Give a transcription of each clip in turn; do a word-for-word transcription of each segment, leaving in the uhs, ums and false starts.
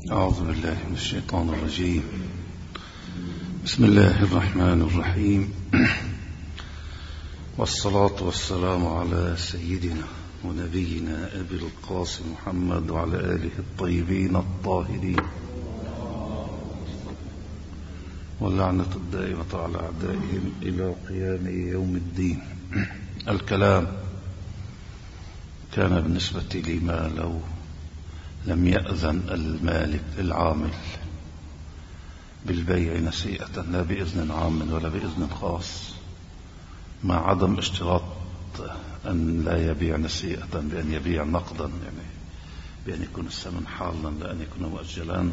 أعوذ بالله من الشيطان الرجيم. بسم الله الرحمن الرحيم. والصلاة والسلام على سيدنا ونبينا أبي القاسم محمد وعلى آله الطيبين الطاهرين، واللعنة الدائمة على أعدائهم إلى قيام يوم الدين. الكلام كان بالنسبة لما لو لم يأذن المالك العامل بالبيع نسيئة، لا بإذن عام ولا بإذن خاص، مع عدم اشتراط أن لا يبيع نسيئة بأن يبيع نقدا، يعني بأن يكون الثمن حالا لأن يكون مؤجلا.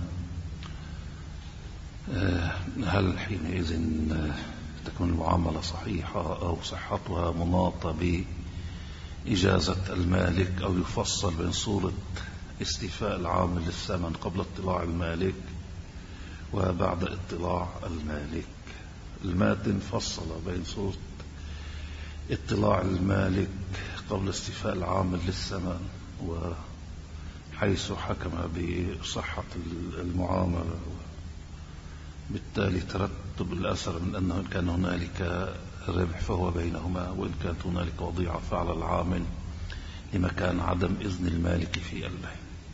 هل حينئذ تكون المعاملة صحيحة أو صحتها مناطة بإجازة المالك، أو يفصل بين صورة استيفاء العامل للثمن قبل اطلاع المالك وبعد اطلاع المالك؟ الماتن فصل بين صورة اطلاع المالك قبل استيفاء العامل للثمن، وحيث حكم بصحة المعاملة، بالتالي ترتب الأثر من أنه إن كان هنالك ربح فهو بينهما، وإن كانت هنالك وضيعة فعل العامل لمكان عدم إذن المالك في البيع.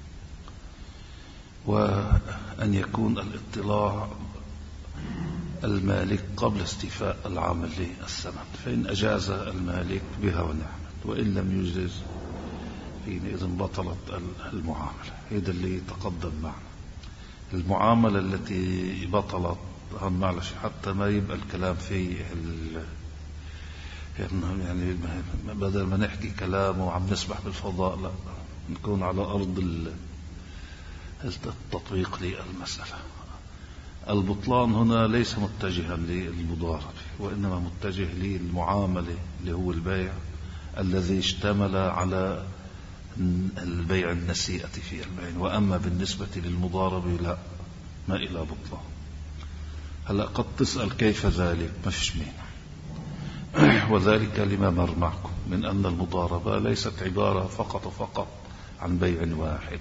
وأن يكون الاطلاع المالك قبل استيفاء العامل للثمن، فإن أجاز المالك بها ونعمت، وإن لم يجز حينئذ بطلت المعاملة. هذا اللي تقدم معنا. المعاملة التي بطلت، هم معلش حتى ما يبقى الكلام في يعني بدل ما نحكي كلام وعم نسبح بالفضاء، لا، نكون على أرض التطبيق للمسألة. البطلان هنا ليس متجها للمضاربة، وإنما متجه للمعاملة اللي هو البيع الذي اشتمل على البيع النسيئة في البيع. وأما بالنسبة للمضاربة لا، ما إلى بطلان. هلأ قد تسأل كيف ذلك؟ ما فيش مانع، وذلك لما مر معكم من أن المضاربة ليست عبارة فقط فقط عن بيع واحد.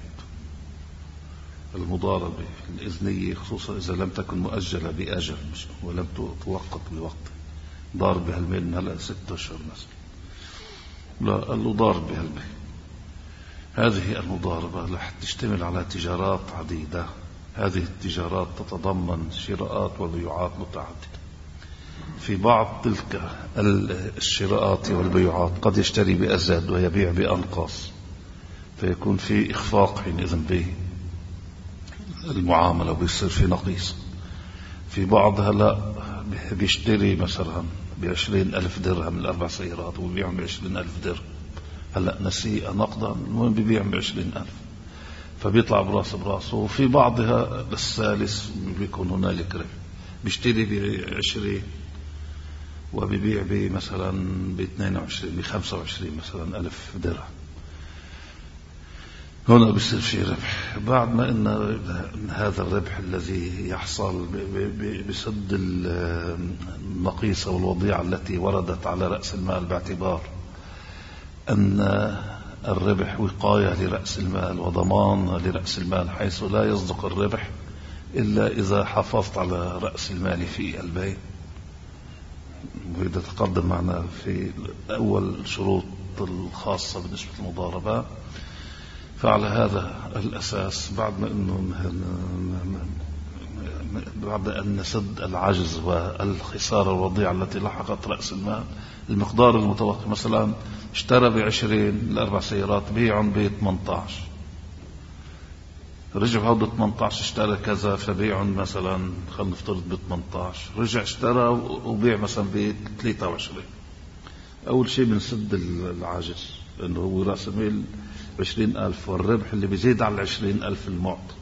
المضاربة الإذنية خصوصا إذا لم تكن مؤجلة بأجل ولم توقت بوقت، ضارب بهالميل هلأ ست أشهر مثلا، لا، قال له ضارب بهالميل. هذه المضاربة رح تشتمل على تجارات عديدة. هذه التجارات تتضمن شراءات وبيعات متعددة. في بعض تلك الشراءات والبيعات قد يشتري بأزيد ويبيع بأنقص، فيكون في إخفاق حينئذ به المعاملة وبيصير في نقيص. في بعضها لا، بيشتري مثلا بعشرين ألف درهم الأربع سيارات وبيبيع بعشرين ألف درهم، هلأ نسيئة نقدا، المهم بيبيع بعشرين ألف، فبيطلع براس براسه. وفي بعضها الثالث بيكون هنالك ربح، بيشتري بعشرين وبيبيع بمثلا باثنين وعشرين بخمسة وعشرين مثلا ألف درهم، هنا بيصير في ربح. بعد ما إن هذا الربح الذي يحصل بسد النقيصة والوضيعة التي وردت على رأس المال، باعتبار أن الربح وقاية لرأس المال وضمان لرأس المال، حيث لا يصدق الربح إلا إذا حافظت على رأس المال في البيع. وإذا تقدم معنا في أول شروط الخاصة بالنسبة للمضاربة. فعلى هذا الأساس، بعد ما إنه بعد أن نسد العجز والخسارة الوضيعة التي لحقت رأس المال، المقدار المتوقع مثلا اشترى بعشرين الأربع سيارات، بيعهم بثمانية عشر، رجع بهود ثمانية عشر اشترى كذا، فبيعهم مثلا خلينا نفترض ب ثمانية عشر، رجع اشترى وبيع مثلا ب ثلاثة وعشرين. أول شيء بنسد العجز، لأنه هو رأس المال عشرين ألف، والربح اللي بيزيد على العشرين ألف المعطى.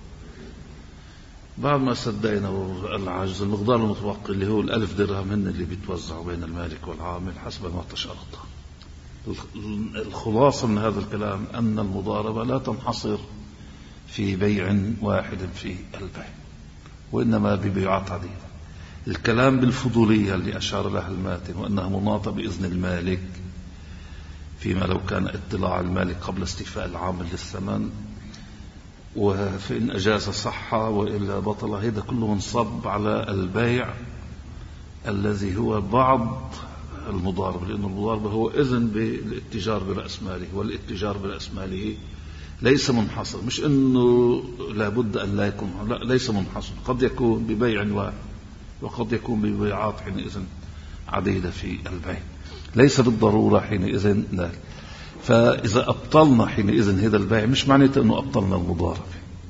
بعد ما سدينا العجز، المقدار المتوقع اللي هو الألف درهم هن اللي بيتوزعوا بين المالك والعامل حسب ما تشرط. الخلاصة من هذا الكلام أن المضاربة لا تنحصر في بيع واحد في البيع، وإنما ببيعات عديدة. الكلام بالفضولية اللي أشار لها الماتن، وأنها مناطة بإذن المالك فيما لو كان اطلاع المالك قبل استيفاء العامل للثمن، وفإن أجاز صحة وإلا بطل. هذا كله منصب على البيع الذي هو بعض المضاربة، لأن المضاربة هو إذن بالاتجار برأس ماله، والاتجار برأس ماله ليس منحصر، مش أنه لابد أن لا يكون، لا ليس منحصر، قد يكون ببيع واحد وقد يكون ببيعات حينئذ عديدة في البيع، ليس بالضرورة حينئذ ذلك. فإذا أبطلنا حينئذ هذا البيع مش معناته أنه أبطلنا المضاربة،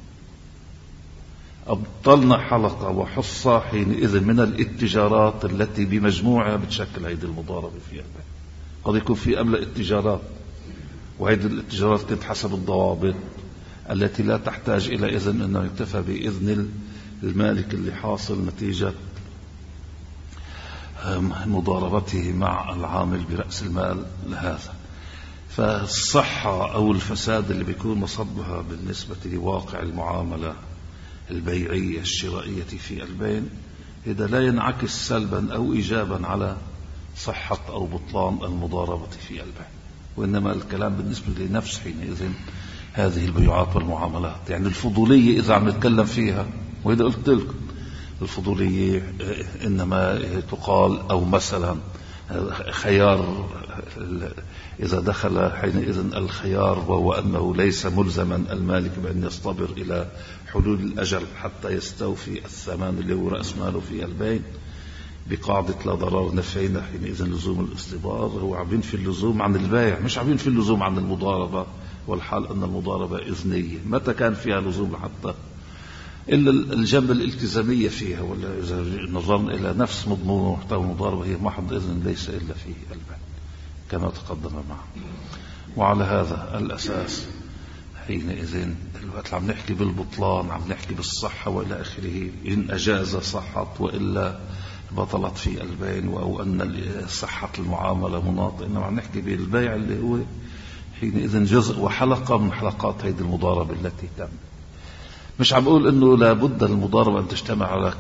أبطلنا حلقة وحصة حينئذ من الاتجارات التي بمجموعها بتشكل هذه المضاربة في البيع. قد يكون في قبل اتجارات، وهذه الاتجارات كانت حسب الضوابط التي لا تحتاج إلى إذن، أنه يكتفى بإذن المالك اللي حاصل نتيجة مضاربته مع العامل برأس المال لهذا. فالصحة أو الفساد اللي بيكون مصبها بالنسبة لواقع المعاملة البيعية الشرائية في البين، إذا لا ينعكس سلبا أو إيجابا على صحة أو بطلان المضاربة في البيع، وإنما الكلام بالنسبة لنفس حينئذ هذه البيعات والمعاملات. يعني الفضولية إذا عم نتكلم فيها، وإذا قلت لكم الفضولية إنما تقال، أو مثلا خيار إذا دخل حينئذ الخيار، وهو أنه ليس ملزما المالك بأن يصطبر إلى حلول الأجل حتى يستوفي الثمان اللي هو رأس ماله في البين بقاعدة لا ضرر نفعين، حينئذ لزوم الاصطبار هو عبين في اللزوم عن البيع، مش عبين في اللزوم عن المضاربة، والحال أن المضاربة إذنية. متى كان فيها لزوم حتى إلا الجنبة الالتزامية فيها، ولا إذا نظرنا إلى نفس مضمون ومحتوى المضاربة هي محض إذن ليس إلا في البيع كما تقدم معه. وعلى هذا الأساس حينئذ الوقت عم نحكي بالبطلان، عم نحكي بالصحة وإلى آخره، إن أجاز صحت وإلا بطلت في البين، أو أن صحة المعاملة مناط، إنما عم نحكي بالبيع اللي هو حينئذ جزء وحلقة من حلقات هذه المضاربة التي تم. مش عم أقول إنه لابد المضاربة أن تجتمع على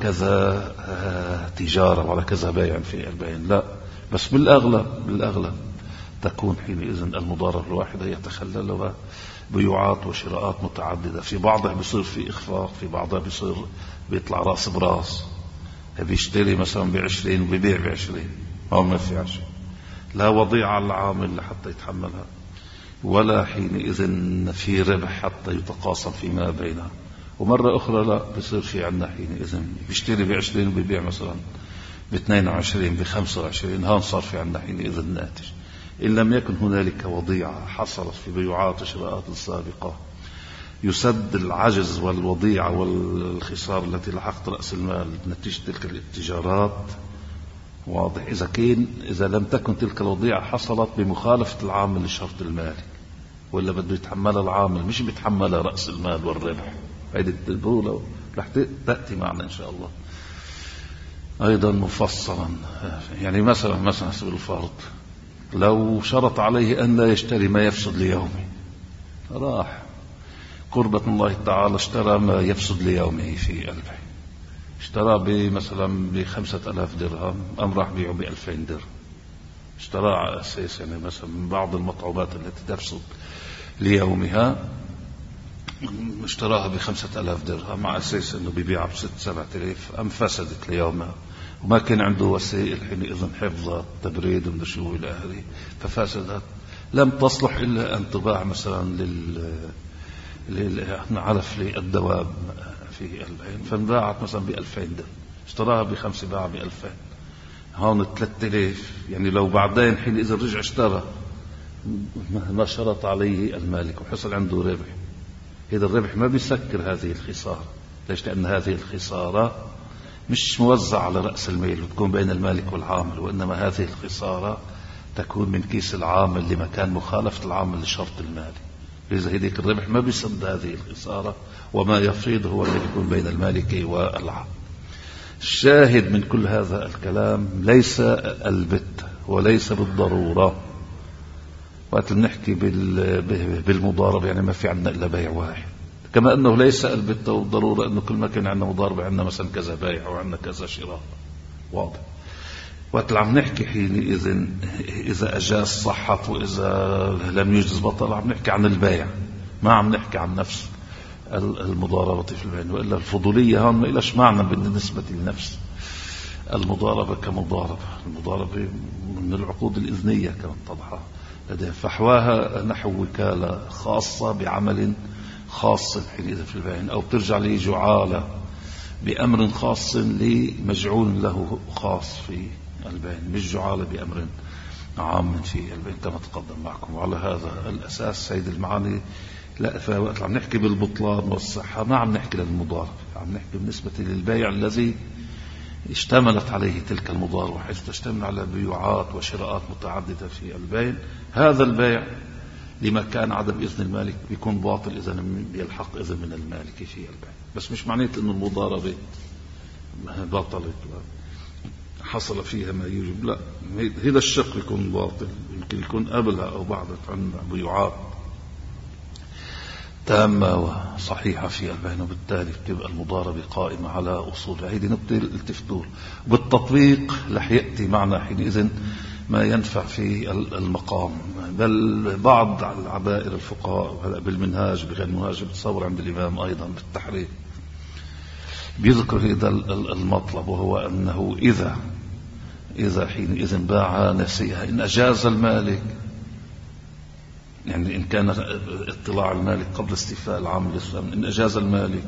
كذا تجارة وعلى كذا بيع في البين، لا، بس بالأغلب بالأغلب تكون حينئذ المضاربة الواحدة يتخللها بيوعات وشراءات متعددة، في بعضها بيصير في إخفاق، في بعضها بيصير بيطلع راس براس، بيشتري مثلا بعشرين وبيبيع بعشرين، ما ما في عشرين، لا وضيعة على العامل لحتى يتحملها، ولا حينئذ في ربح حتى يتقاسم فيما بينها. ومرة أخرى لا، بيصير في عندنا حينئذ بيشتري بعشرين وبيبيع مثلا باثنين وعشرين بخمسة وعشرين، هون صار في عندنا حينئذ الناتج. إن لم يكن هنالك وضيعة حصلت في بيوعات وشراءات السابقة يسد العجز والوضيعة والخسارة التي لحقت رأس المال نتيجة تلك الاتجارات، واضح. إذا كان إذا لم تكن تلك الوضيعة حصلت بمخالفة العامل للشرط المالي، ولا بده يتحملها العامل، مش بيتحملها رأس المال والربح. هذه الدولة رح تأتي معنا إن شاء الله أيضا مفصلا. يعني مثلا مثلا حسب الفرض لو شرط عليه أن لا يشتري ما يفسد ليومه، راح قربة الله تعالى اشترى ما يفسد ليومه في البيع، اشترى بمثلا بخمسة ألاف درهم، أم راح بيعه بألفين درهم، اشترى على أساس يعني مثلا من بعض المطعومات التي تفسد ليومها، اشتراها بخمسة ألاف درهم مع أساس أنه بيبيعها بست سبعة آلاف، أم فسدت ليومها وما كان عنده وسائل حينئذ حفظها تبريد ومشوي إلى آخره، ففسدت، لم تصلح إلا أن تباع مثلا لل نعرف للدواب في البين، فانباعت مثلا بألفين درهم، اشتراها بخمسة باع بألفين، هون ثلاثة آلاف. يعني لو بعدين حينئذ رجع اشترى ما شرط عليه المالك وحصل عنده ربح، هذا الربح ما بيسكر هذه الخسارة. ليش؟ لأن هذه الخسارة مش موزع على رأس المال وتكون بين المالك والعامل، وإنما هذه الخسارة تكون من كيس العامل لمكان مخالفة العامل للشرط المالي. إذا هذيك الربح ما بيسد هذه الخسارة، وما يفيض هو الذي يكون بين المالك والعامل. الشاهد من كل هذا الكلام ليس البت وليس بالضرورة وقت نحكي بالمضاربة يعني ما في عندنا إلا بيع واحد، كما أنه ليس البت والضرورة أنه كل ما كان عندنا مضاربة عندنا مثلا كذا بيع وعندنا كذا شراء، واضح. وقت عم نحكي حينئذ إذا أجاز صحت وإذا لم يجز بطل، عم نحكي عن البيع، ما عم نحكي عن نفس المضاربة في البيع. وإلا الفضولية هون ما إلاش معنى بالنسبة للنفس. المضاربة كمضاربة، المضاربة من العقود الإذنية كما تضحى لديها، فحواها نحو وكالة خاصة بعمل خاص حينئذ في البيع، أو بترجع لي جعالة بأمر خاص لمجعول له خاص في البيع، مش جعالة بأمر عام في البيع كما تقدم معكم. وعلى هذا الأساس سيد المعاني لا، فوقت عم نحكي بالبطلان والصحة ما عم نحكي للمضاربة، عم نحكي بالنسبة للبيع الذي اشتملت عليه تلك المضاربة، حيث تشتمل على بيوعات وشراءات متعددة في البيع. هذا البيع لما كان عدم إذن المالك بيكون باطل إذا يلحق إذن من المالك في البيع، بس مش معنيت أن المضاربة باطلت حصل فيها ما يوجب، لا، هذا الشق يكون باطل، يمكن يكون قبلها أو بعدها عن بيوعات تامة وصحيحة في البيع، وبالتالي بتبقى المضاربة قائمة على أصولها. هذه نقطة التفتور. بالتطبيق رح يأتي معنا حينئذ ما ينفع في المقام. بل بعض العبائر الفقهاء بالمنهاج بغير المنهاج بتصور عند الإمام أيضا بالتحرير بيذكر هذا المطلب، وهو أنه إذا إذا حينئذ باع نسيئة إن أجاز المالك، يعني إن كان اطلاع المالك قبل استيفاء العام الإسلام، إن أجاز المالك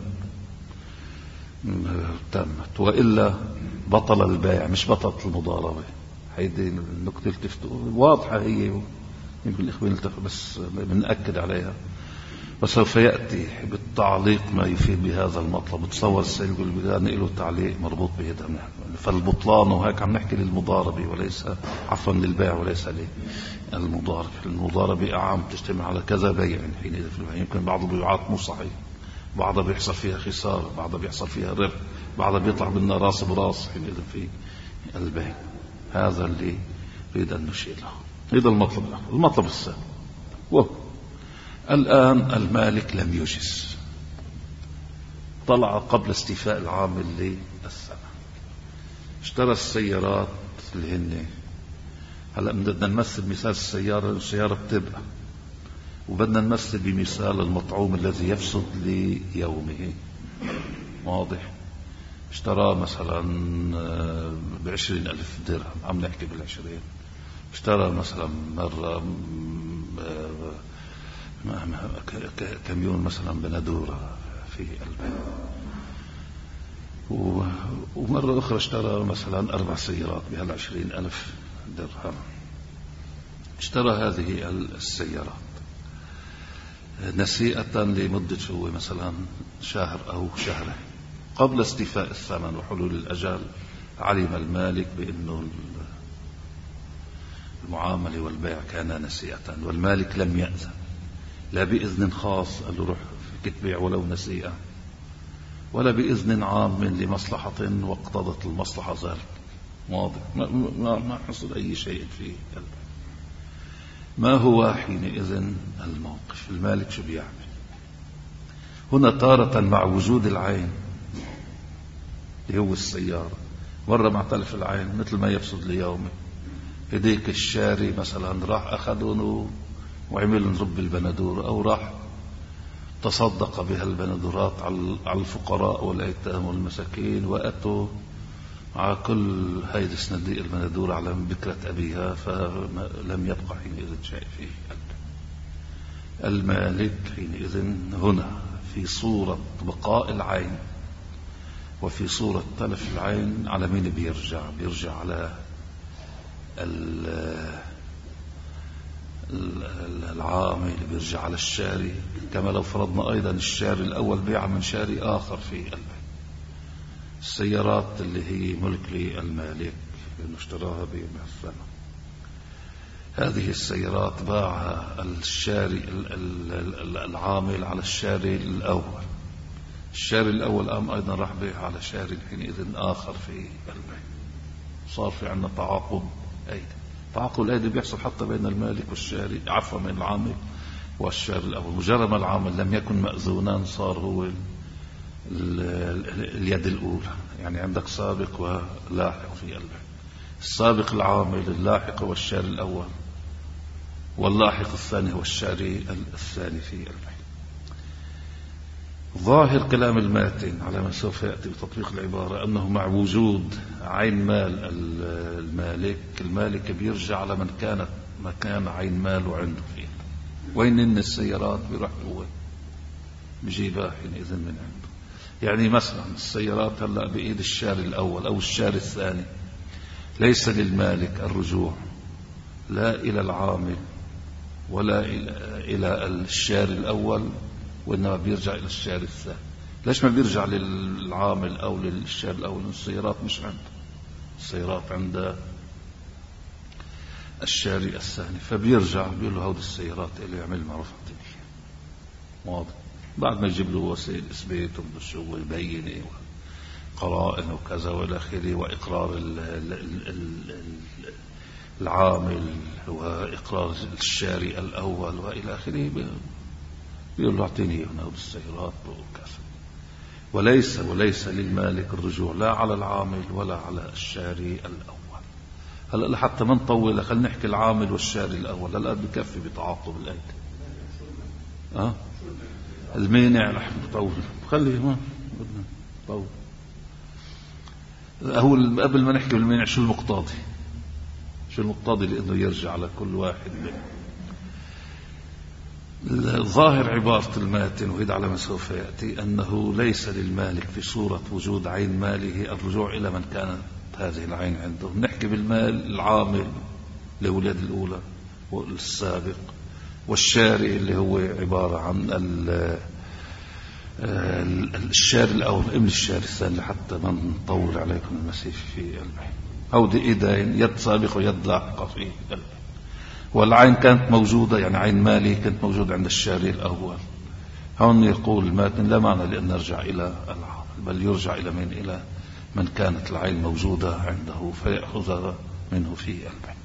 تمت، وإلا بطل البيع مش بطلت المضاربة. هيدي النقطة التفتو واضحة، هي يمكن الإخوان التفتو بس بنأكد عليها، وسوف يأتي بالتعليق ما يفيد بهذا المطلب. تصور السيد يقول بلان له تعليق مربوط بهذا، فالبطلان وهيك عم نحكي للمضاربة وليس عفوا للبيع وليس للمضاربة. المضاربة أعام تجتمع على كذا بيع حينئذ في البيع، يمكن بعض البيوعات مو صحيح، بعضها بيحصل فيها خسارة، بعضها بيحصل فيها ربح، بعضها بيطلع منا راس براس حينئذ في البيع. هذا اللي نريد أن نشير له. هذا المطلب الأول. المطلب الثاني وهو الآن المالك لم يجز، طلع قبل استيفاء العام للسنة، اشترى السيارات اللي هن هلا بدنا نمثل مثال السيارة، السيارة بتبقى، وبدنا نمثل بمثال المطعوم الذي يفسد ليومه. واضح؟ اشترى مثلا بعشرين ألف درهم، عم نحكي بالعشرين، اشترى مثلا مرة كميون مثلا بندورة في البيت، ومرة أخرى اشترى مثلا أربع سيارات بهالعشرين ألف درهم. اشترى هذه السيارات نسيئة لمدة شوي مثلا شهر أو شهرين قبل استيفاء الثمن وحلول الأجل. علم المالك بأنه المعاملة والبيع كان نسيئة، والمالك لم يأذن، لا بإذن خاص قال له روح فيك تبيع ولو نسيئة، ولا بإذن عام لمصلحة واقتضت المصلحة ذلك. واضح؟ ما, ما, ما حصل أي شيء في البيع. ما هو حينئذ الموقف؟ المالك شو بيعمل هنا؟ تارة مع وجود العين اللي هو السيارة، مرة مع تلف العين مثل ما يفسد ليومه، هديك الشاري مثلا راح أخذونه وعمل نرب البندور، أو راح تصدق بها البندورات على الفقراء والأيتام والمساكين، وأتوا مع كل هيدي صناديق البندور على بكرة أبيها، فلم يبقى حينئذ شيء فيه. المالك حينئذ هنا في صورة بقاء العين وفي صورة تلف العين على مين بيرجع؟ بيرجع على العامل، اللي بيرجع على الشاري، كما لو فرضنا أيضا الشاري الأول بيع من شاري آخر في البيع. السيارات اللي هي ملك للمالك لأنه اشتراها بثمن، هذه السيارات باعها الشاري العامل على الشاري الأول، الشاري الأول قام أيضا راح بيعها على شاري حينئذ آخر في البيع. صار في عندنا تعاقب أيدي. تعاقب الأيدي بيحصل حتى بين المالك والشاري، عفوا من العامل والشاري الأول. مجرد ما العامل لم يكن مأذونا صار هو اليد الأولى، يعني عندك سابق ولاحق في البيع. السابق العامل، اللاحق هو الشاري الأول، واللاحق الثاني هو الشاري الثاني في البيع. ظاهر كلام الماتن على ما سوف يأتي بتطبيق العبارة أنه مع وجود عين مال المالك، المالك بيرجع على من كانت مكان عين ماله عنده فيه. وين إن السيارات بيروح هو بجيبها حينئذ من عنده. يعني مثلا السيارات هلأ بإيد الشاري الأول أو الشاري الثاني، ليس للمالك الرجوع لا إلى العامل ولا إلى الشاري الأول، وإنما بيرجع إلى الشاري الثاني. ليش ما بيرجع للعامل أو للشاري الأول؟ السيارات مش عنده، السيارات عند الشاري الثاني، فبيرجع بيقول له هود السيارات اللي يعمل ما رفعت بيه. واضح؟ بعد ما يجيب له وسائل إثبات وشو يبين قرائن وكذا والى اخره، واقرار العامل واقرار الشاري الاول والى اخره، بيقول له اعطيني هنا بالسيارات وكذا. وليس وليس للمالك الرجوع لا على العامل ولا على الشاري الاول. هلا لحتى ما نطول خلينا نحكي العامل والشاري الاول. هلا بكفي بتعاطب الايدي. اه المانع رح نطول، خليه ما بدنا نطول. هو قبل ما نحكي بالمانع شو المقتضي؟ شو المقتضي لأنه يرجع على كل واحد منه؟ ظاهر عبارة الماتن وهذا على ما سوف يأتي أنه ليس للمالك في صورة وجود عين ماله الرجوع إلى من كانت هذه العين عنده. نحكي بالمال العامل لأولاد الأولى والسابق، والشاري اللي هو عبارة عن الشاري الأول ابن الشاري الثاني، لحتى ما نطول عليكم المسيف في قلبه. أو دي إيدين، يد سابقة ويد لاحقة في قلبه. والعين كانت موجودة، يعني عين مالي كانت موجودة عند الشاري الأول. هون يقول الماتن لا معنى لأن نرجع إلى العامل، بل يرجع إلى من إلى من كانت العين موجودة عنده فيأخذها منه في قلبه.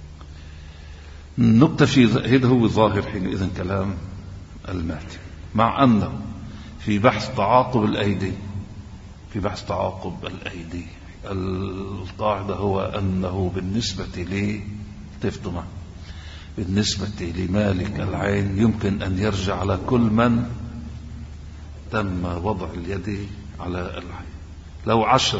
نكتفي. هذا هو ظاهر حينئذ كلام الماتن، مع أنه في بحث تعاقب الأيدي في بحث تعاقب الأيدي القاعدة هو أنه بالنسبة لي تفتمع بالنسبة لمالك العين يمكن أن يرجع على كل من تم وضع اليد على العين. لو عشر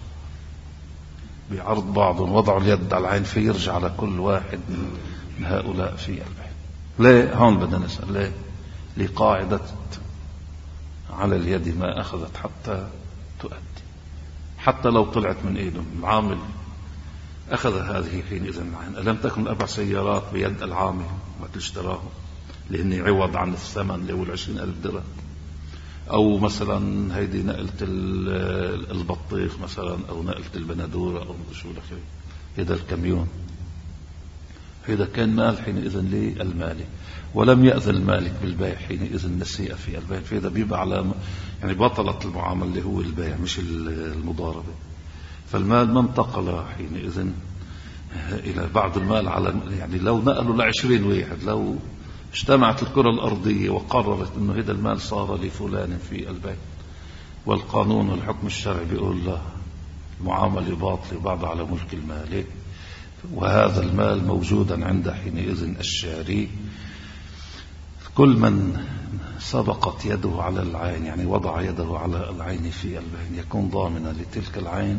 بعرض بعض وضعوا اليد على العين فيرجع على كل واحد من هؤلاء في العين. ليه؟ هون بدنا نسأل ليه؟ لقاعدة على اليد ما أخذت حتى تؤدي. حتى لو طلعت من إيدهم العامل أخذ هذه حينئذ العين. ألم تكن أربع سيارات بيد العامل وتشتراهم لأني عوض عن الثمن اللي هو العشرين ألف درهم، أو مثلا هيدي نقلة البطيخ مثلا، أو نقلة البندورة، أو شو لك هذا الكاميون. هذا كان مال حينئذ للمالك، ولم يأذن المالك بالبيع حينئذ النسيئة في البيع. فإذا بيبقى على يعني بطلت المعاملة اللي هو البيع مش المضاربة. فالمال ما انتقل حينئذ إلى بعض المال على يعني لو نقلوا لعشرين واحد، لو اجتمعت الكرة الأرضية وقررت إنه هذا المال صار لفلان في البيت، والقانون والحكم الشرعي بيقول له المعاملة باطلة بعض على ملك المالك، وهذا المال موجودا عند حينئذ الشاري. كل من سبقت يده على العين يعني وضع يده على العين في البين يكون ضامنا لتلك العين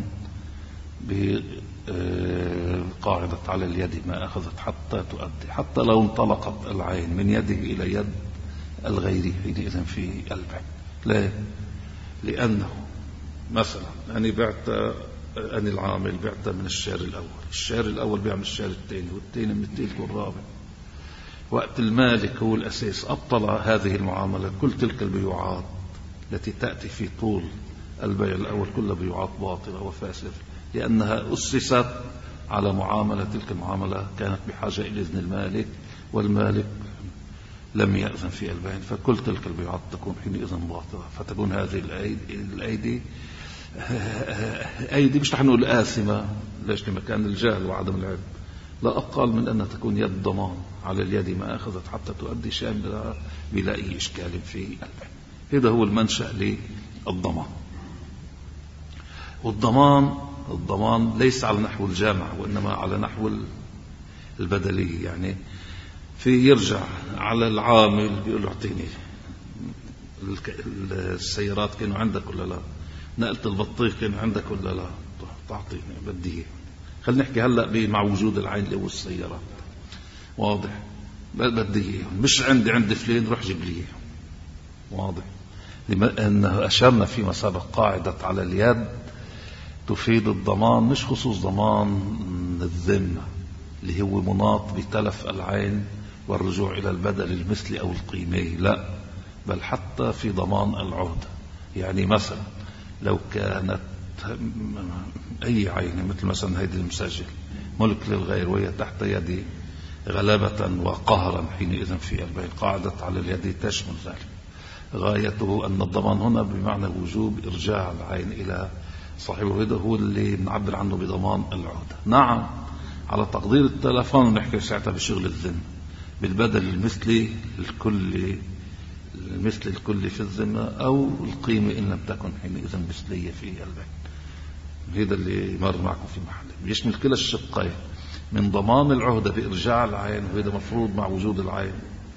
بقاعدة على اليد ما أخذت حتى تؤدي، حتى لو انطلقت العين من يده إلى يد الغير حينئذ في البين. ليه؟ لأنه مثلا أنا بعت أنا العامل بعت من الشاري الأول، الشاري الأول بيعمل الشاري الثاني، والثاني من الثالث والرابع. وقت المالك هو الأساس أبطل هذه المعاملة. كل تلك البيوعات التي تأتي في طول البيع الأول كلها بيوعات باطلة وفاسدة، لأنها أسست على معاملة. تلك المعاملة كانت بحاجة إلى إذن المالك، والمالك لم يأذن في البيع، فكل تلك البيوعات تكون حينئذ باطلة. فتكون هذه الأيدي, الأيدي أيدي مش رح نقول آثمة، ليش؟ لمكان الجهل وعدم العلم، لا أقل من أن تكون يد ضمان على اليد ما أخذت حتى تؤدي شاملة بلا أي إشكال في البيع. هذا هو المنشأ للضمان. والضمان الضمان ليس على نحو الجامع، وإنما على نحو البدلية. يعني في يرجع على العامل بيقول له اعطيني السيارات كانوا عندك ولا لا؟ نقلة البطيخ كانوا عندك ولا لا؟ تعطيني بدي. خلينا نحكي هلأ مع وجود العين اللي هو السيارات. واضح؟ بدي مش عندي عندي فلين روح جيب لي. واضح؟ لما أنه أشرنا فيما سبق قاعدة على اليد تفيد الضمان، مش خصوص ضمان الذمة اللي هو مناط بتلف العين والرجوع إلى البدل المثلي أو القيمي، لا، بل حتى في ضمان العهدة. يعني مثلا لو كانت أي عين مثل مثلا هيدي المسجل ملك للغير وهي تحت يدي غلبة وقهرا حينئذ في البيع، قاعدة على اليد تشمل ذلك. غايته أن الضمان هنا بمعنى وجوب إرجاع العين إلى صاحبه، هذا هو اللي نعبر عنه بضمان العهدة. نعم، على تقدير التلفون ونحكي ساعتها بشغل الذمة بالبدل المثلي الكلي، المثل الكلي في الذمة أو القيمة إن لم تكن حينئذ مثلية في البيع. هذا اللي مر معكم في محله يشمل كلا الشقين من ضمان العهدة بإرجاع العين، وهذا مفروض مع وجود العين،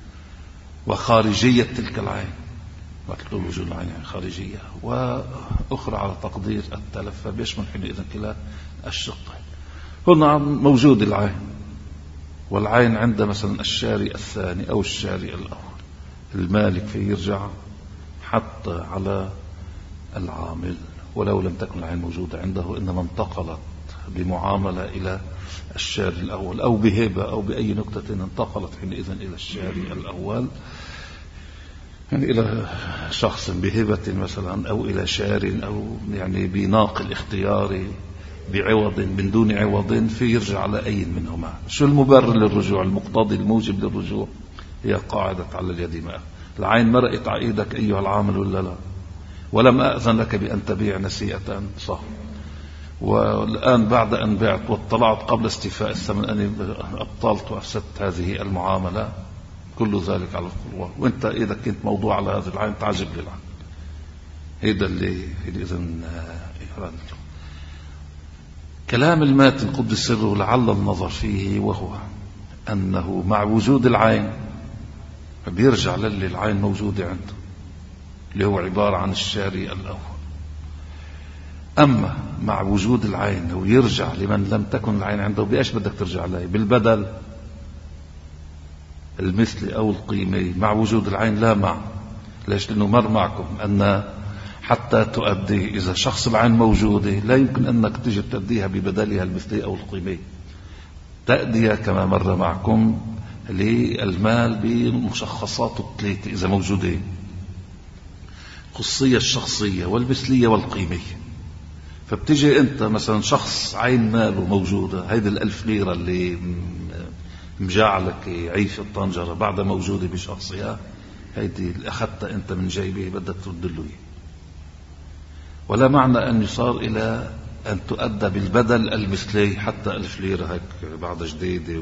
وخارجية تلك العين، وتقول وجود العين يعني خارجية، وأخرى على تقدير التلف، فبيشمل حينئذ كلا الشقين. هنا موجود العين، والعين عند مثلا الشاري الثاني أو الشاري الأول، المالك فيه يرجع حتى على العامل ولو لم تكن العين موجودة عنده، إنما انتقلت بمعاملة إلى الشاري الأول أو بهبة أو بأي نكتة انتقلت حينئذ إلى الشاري الأول، يعني إلى شخص بهبة مثلا أو إلى شار أو يعني بناقل اختياري بعوض من دون عوض، في يرجع على أي منهما. شو المبرر للرجوع؟ المقتضي الموجب للرجوع هي قاعدة على اليد ما. العين مرقت على ايدك أيها العامل ولا لا؟ ولم أأذن لك بأن تبيع نسيئة، صح، والآن بعد أن بعت واطلعت قبل استيفاء الثمن أني أبطلت وأفسدت هذه المعاملة، كل ذلك على القوة، وانت إذا كنت موضوع على هذه العين تعجب للعين. هذا اللي إذن إرادته. كلام الماتن قدس سره لعل النظر فيه، وهو أنه مع وجود العين بيرجع للي العين موجودة عنده، اللي هو عبارة عن الشاري الأول. أما مع وجود العين هو يرجع لمن لم تكن العين عنده، بإيش بدك ترجع له؟ بالبدل المثلي أو القيمي مع وجود العين؟ لا، مع. ليش؟ لأنه مر معكم أن حتى تؤدي إذا شخص العين موجودة لا يمكن أنك تجي تؤديها ببدلها المثلي أو القيمي. تأدية كما مر معكم للمال بمشخصاته الثلاثة إذا موجودين، خصية الشخصية والمثلية والقيمية. فبتجي أنت مثلا شخص عين ماله موجودة، هيدي الألف ليرة اللي مجعلك عيش الطنجرة بعد موجودة بشخصها، هيدي اللي أخذتها أنت من جيبه بدك ترد له. ولا معنى أن يصار إلى أن تؤدى بالبدل المثلي حتى ألف ليرة هيك بعد جديدة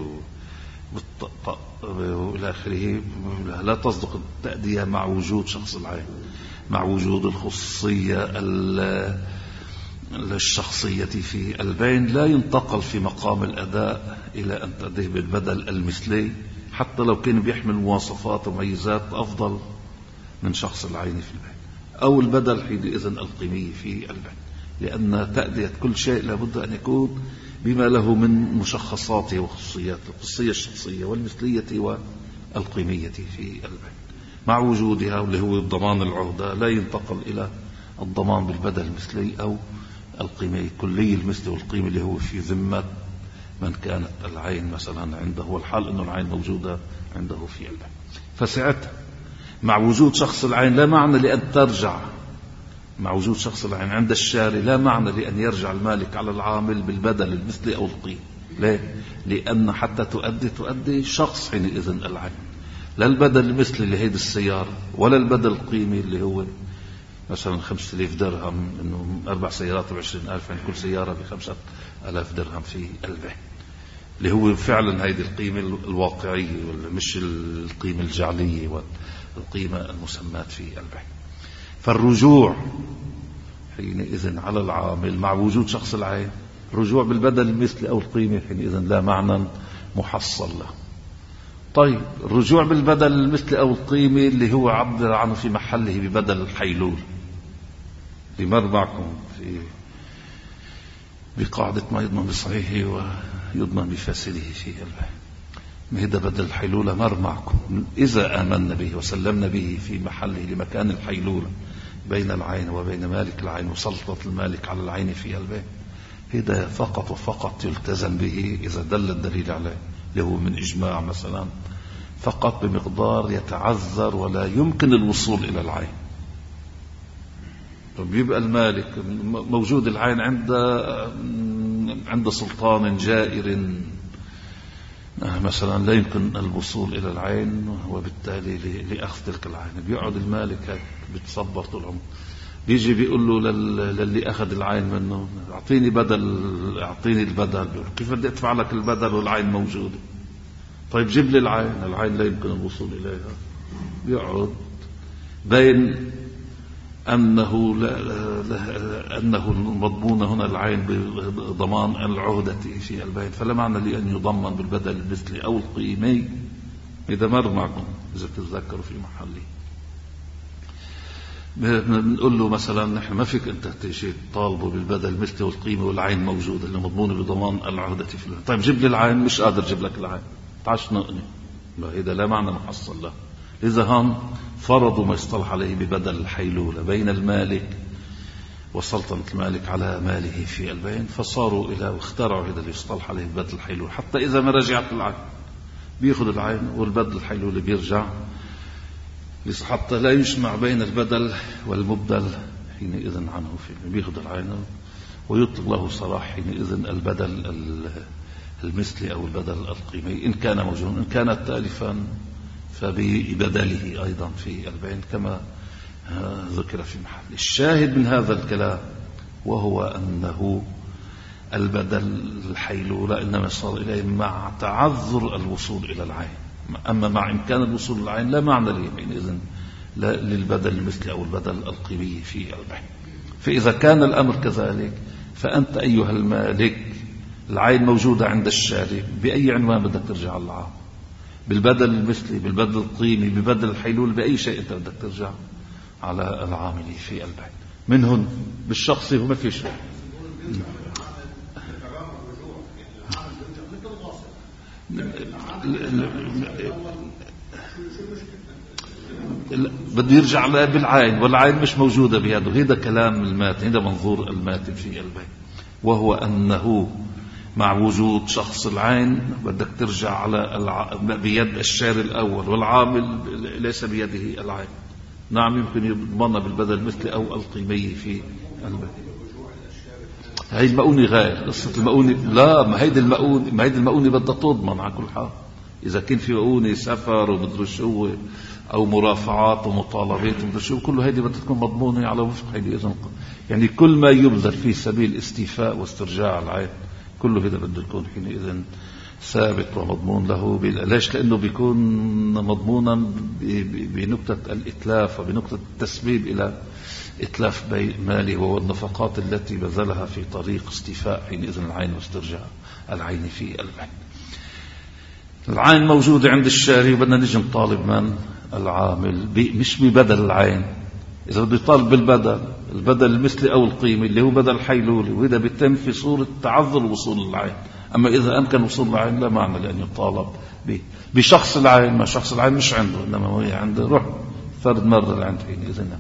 وإلى آخره. لا تصدق التأدية مع وجود شخص العين، مع وجود الخصوصية الشخصية في البين. لا ينتقل في مقام الأداء إلى أن تأديه بالبدل المثلي حتى لو كان بيحمل مواصفات وميزات أفضل من شخص العين في البين، أو البدل حينئذ القيمي في البين، لأن تأدية كل شيء لابد أن يكون بما له من مشخصاته وخصوصياته، الخصوصية الشخصية والمثلية والقيمية في البين. مع وجودها واللي هو ضمان العهدة لا ينتقل إلى الضمان بالبدل المثلي أو القيمة كلي المثل والقيمة اللي هو في ذمة من كانت العين مثلا عنده، والحال أنه العين موجودة عنده في البين. فساعتها مع وجود شخص العين لا معنى لأن ترجع، مع وجود شخص العين عند الشاري لا معنى لأن يرجع المالك على العامل بالبدل المثلي أو القيمة. ليه؟ لأن حتى تؤدي تؤدي شخص حينئذ العين، لا البدل المثلي لهيدي السيارة ولا البدل القيمي اللي هو مثلا خمسة آلاف درهم، إنه أربع سيارات بعشرين ألف، يعني كل سيارة بخمسة آلاف درهم في البين، اللي هو فعلا هيدي القيمة الواقعية مش القيمة الجعلية والقيمة المسمات في البين. فالرجوع حينئذ على العامل مع وجود شخص العين، رجوع بالبدل المثلي أو القيمة حينئذ لا معنى محصل له، طيب الرجوع بالبدل المثل أو القيمة اللي هو عبر عنه في محله ببدل الحيلول، لمر معكم في بقاعدة ما يضمن بصحيحه ويضمن بفاسده في قلبه. هذا بدل الحيلولة مر معكم. إذا آمنا به وسلمنا به في محله لمكان الحيلولة بين العين وبين مالك العين وسلطة المالك على العين في قلبه، هذا فقط وفقط يلتزم به إذا دل الدليل عليه، اللي هو من إجماع مثلا، فقط بمقدار يتعذر ولا يمكن الوصول إلى العين. بيبقى المالك موجود العين عند عند سلطان جائر مثلا لا يمكن الوصول إلى العين، وبالتالي لأخذ تلك العين بيقعد المالك هيك بيتصبر طول عمره. بيجي بيقول له للي أخذ العين منه أعطيني بدل، أعطيني البدل. كيف بدي أدفع لك البدل والعين موجودة؟ طيب جيب لي العين. العين لا يمكن الوصول إليها. بيقعد بين أنه لا لا أنه المضمون هنا العين بضمان العهدة في البين، فلا معنى لي أن يضمن بالبدل المثلي أو القيمي. إذا مر معكم إذا تتذكروا في محله، بنقول له مثلا نحن ما فيك أنت تيجي تطالبوا بالبدل المثلي والقيمة والعين موجودة اللي مضمونة بضمان العهدة في البين. طيب جيب لي العين. مش قادر جيب لك العين. تعش نقني. إذا لا معنى محصل له. إذا هم فرضوا ما يصطلح عليه ببدل الحيلولة بين المالك وسلطنة المالك على ماله في البين، فصاروا إلى واخترعوا هذا اللي يصطلح عليه ببدل الحيلولة. حتى إذا ما رجعت العين بيأخذ العين والبدل الحيلولة بيرجع، حتى لا يجمع بين البدل والمبدل حينئذ عنه في بيأخذ العين ويطلق له صراح حينئذ البدل المثلي أو البدل القيمي إن كان موجودا. إن كانت تالفا فببدله أيضا في البين كما ذكر في محل. الشاهد من هذا الكلام وهو أنه البدل الحيلولة إنما صار إليه مع تعذر الوصول إلى العين. أما مع إمكان الوصول إلى العين لا معنى لي حينئذ للبدل المثلي أو البدل القيمي في البين. فإذا كان الأمر كذلك فأنت أيها المالك العين موجودة عند الشاري، بأي عنوان بدك ترجع العام؟ بالبدل المثلي، بالبدل القيمي، ببدل الحيلول، بأي شيء أنت بدك ترجع على العامل في البين. منهن بالشخصي وما في شيء. بده يرجع بالعين والعين مش موجودة بيده. هذا كلام الماتن، هذا منظور الماتن في البين، وهو أنه مع وجود شخص العين بدك ترجع على الع... بيد الشاري الأول، والعامل ليس بيده العين. نعم يمكن يضمن بالبدل المثلي أو القيمي في البين. هاي المؤونة غير قصة المؤونة. لا، ما هيدي المؤونة ما هيدي المؤونة بدها تضمن على كل حال. إذا كان في مؤونة سفر ومدري شو أو مرافعات ومطالبات ومدري شو، كل هيدي بدها تكون مضمونة على وفق هيدي إذن. يعني كل ما يبذل في سبيل استيفاء واسترجاع العين كله هذا بده يكون حينئذ ثابت ومضمون له. ليش؟ لأنه بيكون مضمونا بنقطة الإتلاف وبنقطة التسبيب إلى إتلاف ماله والنفقات التي بذلها في طريق استيفاء حينئذ العين واسترجاع العين في البين. العين موجودة عند الشاري وبدنا نجي نطالب من العامل مش ببدل العين. إذا بده يطالب بالبدل البدل المثلي أو القيمي اللي هو بدل حيلولي، وإذا بيتم في صورة تعذر وصول العين. أما إذا أمكن وصول العين لا معنى لأن يطالب به بشخص العين. ما شخص العين مش عنده، إنما هو عنده روح فرد مرة لعند حينئذ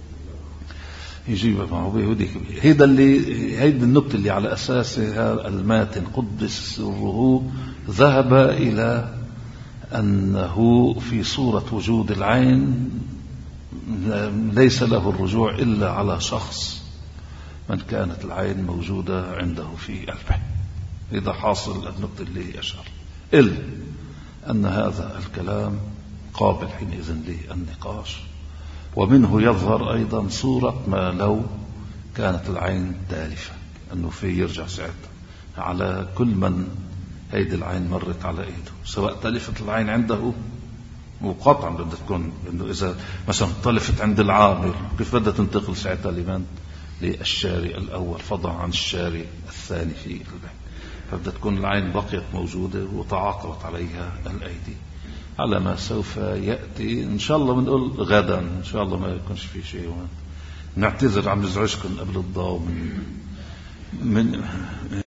يجيب معه به. هيدا اللي هيدا النقطة اللي على أساسها الماتن قدس سره ذهب إلى أنه في صورة وجود العين ليس له الرجوع إلا على شخص من كانت العين موجودة عنده في البين. إذا حاصل النقطة اللي أشار إلا أن هذا الكلام قابل حينئذ للنقاش. ومنه يظهر أيضا صورة ما لو كانت العين تالفة، أنه في يرجع ساعتها على كل من هيدي العين مرت على إيده، سواء تلفت العين عنده وقطعا بدها تكون إنه إذا مثلا تلفت عند العامل كيف بدها تنتقل ساعتها لمن؟ للشاري الأول فضلا عن الشاري الثاني في البين. فبدها تكون العين بقيت موجودة وتعاقبت عليها الأيدي على ما سوف يأتي إن شاء الله. بنقول غدا إن شاء الله ما يكونش في شيء. نعتذر عن نزعجكم قبل الضوء من من